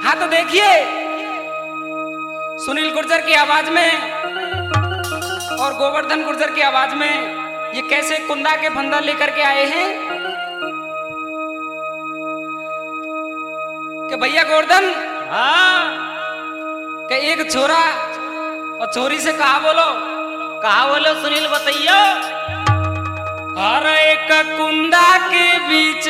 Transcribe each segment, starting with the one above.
हाँ तो देखिए सुनील गुर्जर की आवाज में और गोवर्धन गुर्जर की आवाज में ये कैसे कुंदा के फंदा लेकर के आए हैं कि भैया गोवर्धन हाँ कि एक छोरा और छोरी से कहा बोलो सुनील बताइयो। हर एक कुंदा के बीच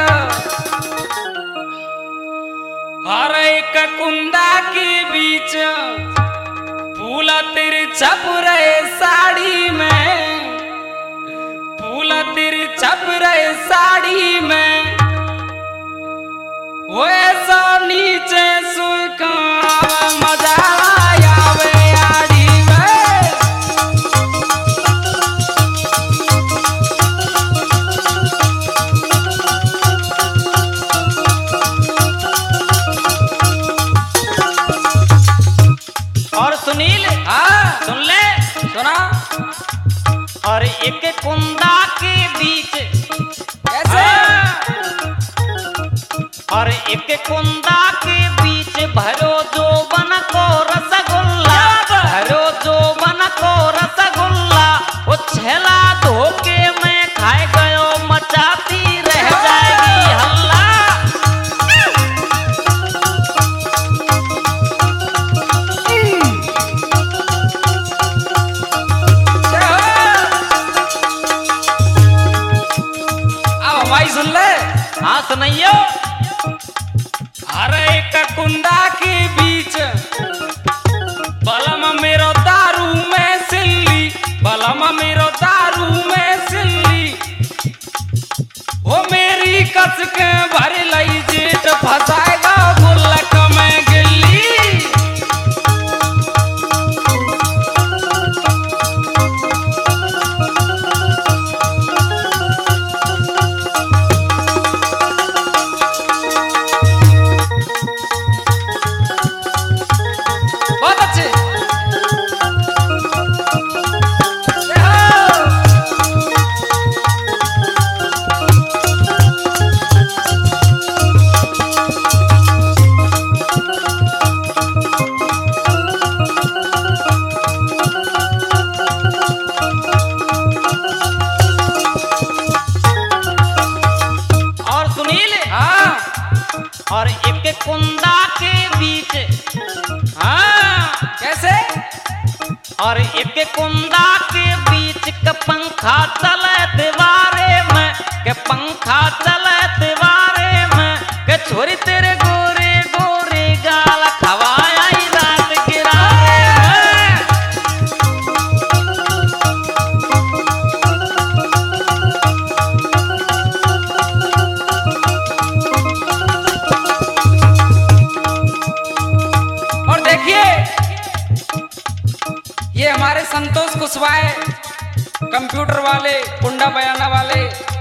हर एक कुंदा के बीच फूल तेरे छप रहे साड़ी में, फूल तेरे छप रहे साड़ी में, वो ऐसा नीचे सुखा मजा आवे आड़ी में। और सुनील हाँ सुन ले सुना और एक कुंदा के बीच कैसे और एक कुंदा के बीच भरो जो बन को रसगुल्ला, भरो जो बन को रसगुल्ला, वो छेला धोके में खाए गयो मचाती रह जाएगी हल्ला। अब हमारी सुन ले। हाँ सुनाइयो। हर एक कुंदा के बीच बलम मेरो दारू में सिल्ली, बलम मेरो दारू में सिल्ली, वो मेरी कस के भर लई जेठ फसाएगा गुल्लक में गिल्ली। बहुत अच्छे और सुनील हाँ और एक कुंदा के बीच हाँ कैसे और एक कुंदा के बीच का पंखा चले दीवारे में, के पंखा चले दीवारे में, के छोरी तेरे गोरे गोरे गाल खवाया ही रात गिराए में। और देखिए ये हमारे संतोष कुशवाहा कंप्यूटर वाले कुंडा बयाना वाले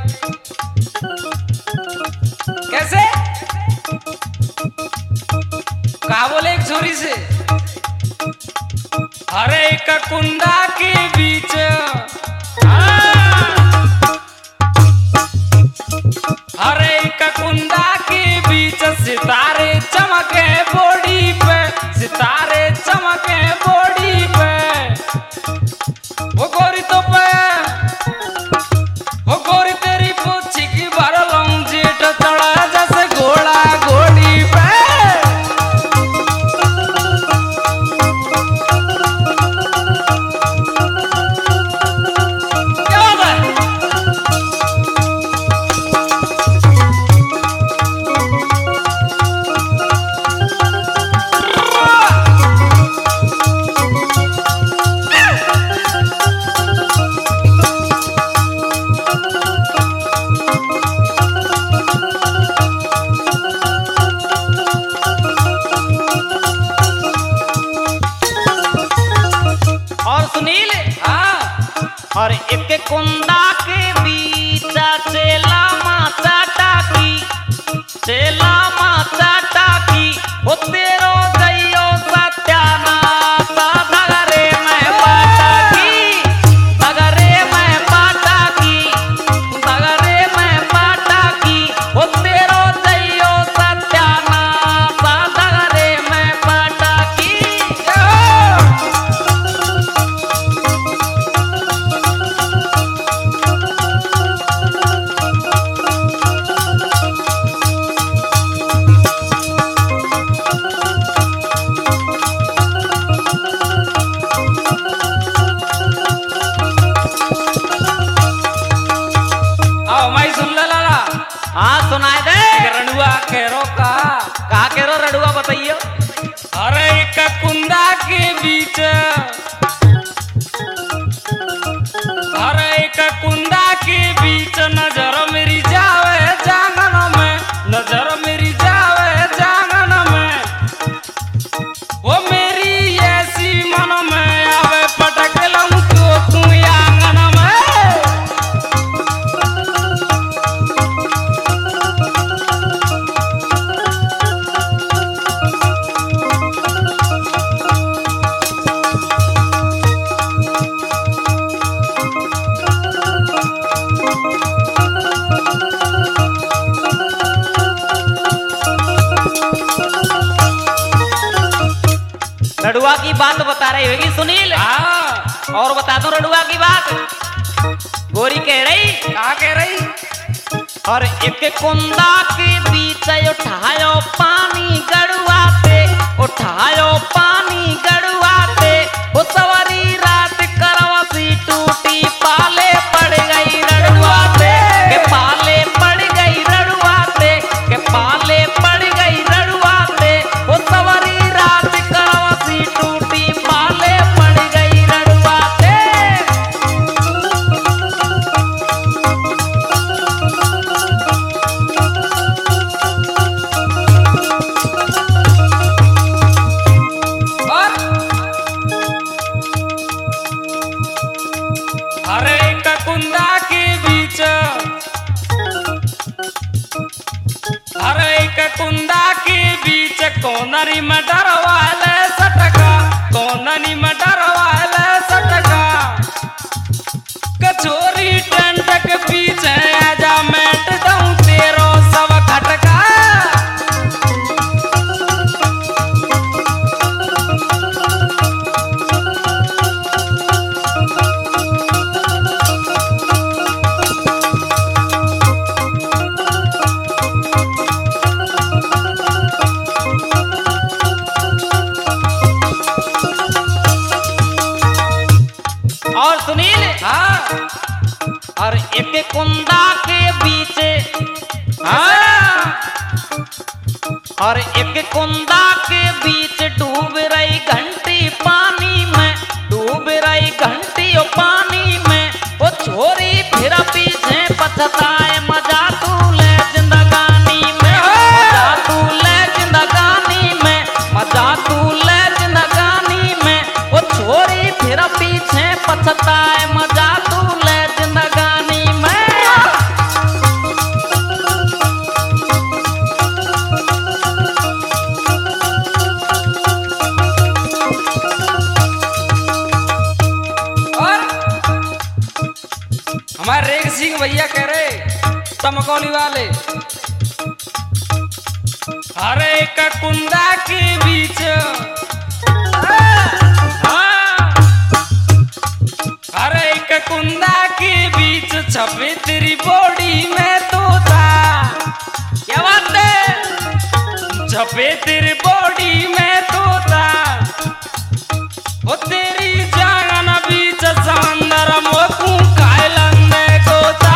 कैसे कहा बोले एक छोरी से हर एक कुंदा के बीच हर एक कुंदा के बीच सितारे चमके बॉडी पे, सितारे चमके बॉडी पे, वो गोरी तो पे वो गोरी तेरी पूछी की भर लूं जेठ चढ़ा जैसे घोड़ा घोड़ी पे। क्या बात है? और सुनील और एक कुंदा के बीच चेला माता टाकी, चेला माता टाकी, वो तेरो गयो सत्यानाश दगरे में पाटाकी, दगरे में पाटाकी, दगरे में पाटाकी, वो तेरो गयो सत्यानाश दगरे रड़ुआ की बात बता रही होगी सुनील। हाँ और बता दो रड़ुआ की बात। गोरी कह रही क्या कह रही? और एक कुंदा के बीच उठायो पानी गड़ुआते, उठायो पानी गड़ुआते, वो सवारी रात करवसी टूटी पाले पड़ गई रड़ुआते, के पाले पड़ गई रड़ुआते, के पाले पड़ गई रड़ुआते, वो सवारी रात करवसी टूटी पाले पड़ गई रड़ुआते। और अरे एक कुंदा के बीच, अरे एक कुंदा के बीच कोनरी में डरवाले सटका, कोनरी में डरवाले सटका, कचोरी टेंट के पीछे आजा मैट दूं तेरो सब खटका। और सुनील हाँ और एक कुंदा के बीच, हाँ और एक कुंदा के बीच डूब रही घंटी पानी में, डूब रही घंटी ओ पानी में, वो छोरी फिर पीछे पछताए मजा तू ले जिंदगानी में, मजा तू ले जिंदगानी में, मजा तू ले जिंदगानी में, वो छोरी फिर पीछे पछताए मजा तू ले जिंदगानी में। और हमारे रेख सिंह भैया कह रहे तमकौली वाले, अरे एक कुंदा के बीच, हाँ, अरे एक कुंदा के बीच छपे तेरी बॉडी में तोता, क्या बात है, छपे तेरी बॉडी में तोता, ओ तेरी जान बीच समंदर मोकू कायलंदे गोता।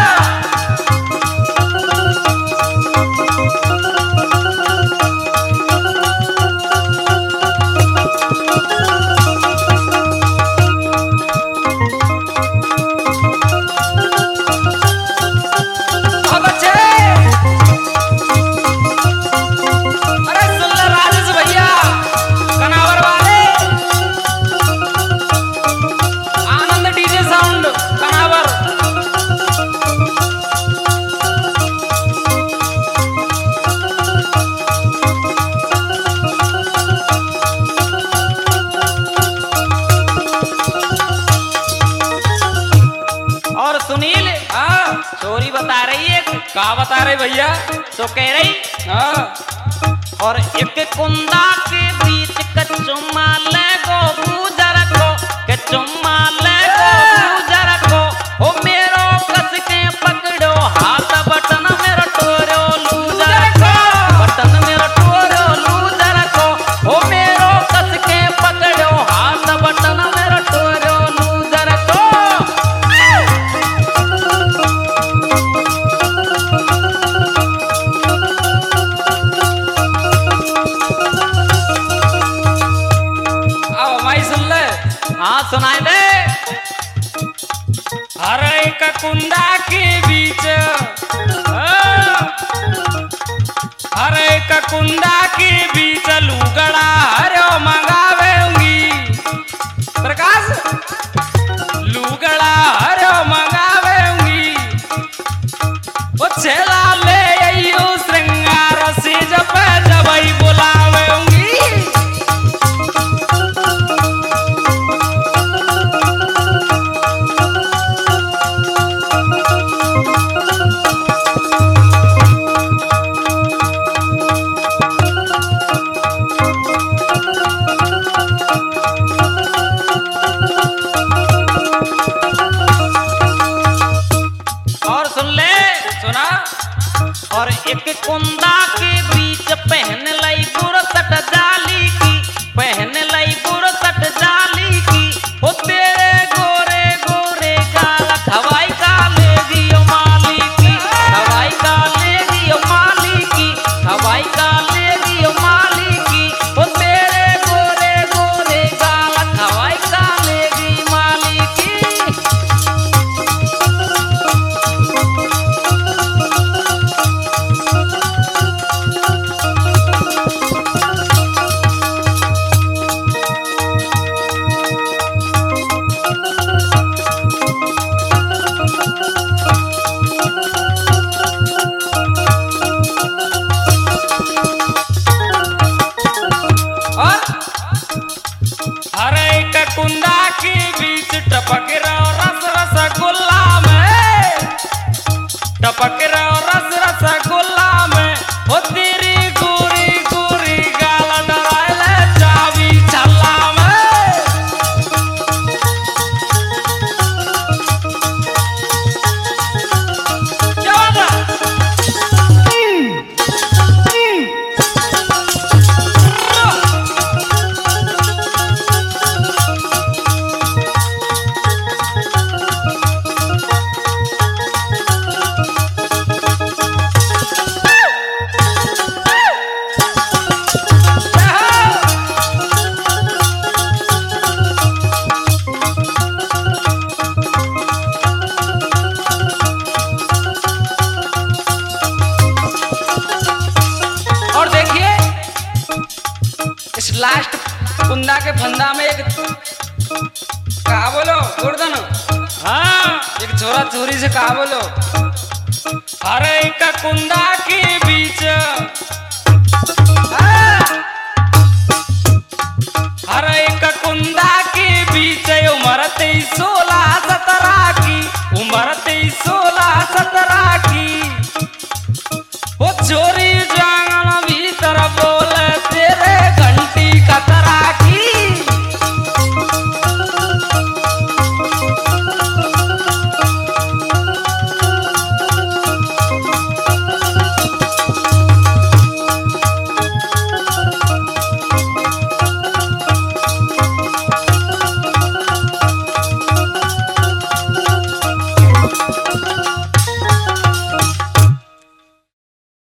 बहुत अच्छे। अरे सुन ले राजेश भैया कनावर वाले, आनंद डीजे साउंड कनावर। और सुनील हाँ चोरी बता रही है का बता रहे भैया? तो कह रही हाँ और एक कुंदा के बीच कचुम्मा ले गो गुजर को, के चुम्मा ले गो गुजर को, ओ मेरो कस के पकड़ो हाथ बटन मेरो टोरो लूजर को, बटन मेरो टोरो लूजर को, ओ मेरो कस के पकड़ो हाथ बटन मेरो टोरो लूजर को। अब हमारी सुन ले। हाँ सुनाई दे। अरे एक कुंदा के बीच, हाँ, अरे एक कुंदा के बीच लूगड़ा हरो मंगावेंगी, प्रकाश लूगड़ा हरो मंगावेंगी, वो छेला ले आइयो श्रृंगार से जब जबई बुलावेंगी। खवाई का लेगी ओ मालिकी, ओ तेरे गोरे गोरे गाल खवाई का लेगी मालिकी। और अरे एक कुंदा के बीच टपक रहो रस रसगुल्ला में, टपक रहो रस रसगुल्ला में, ओ तेरी गोरी गोरी गाल डराइले चाबी छल्ला में। क्या बात है? और देखिए इस लास्ट कुंदा के फंदा में एक कहा बोलो गुर्दन, हाँ एक छोरा छोरी से कहा बोलो, अरे एक कुंदा के बीच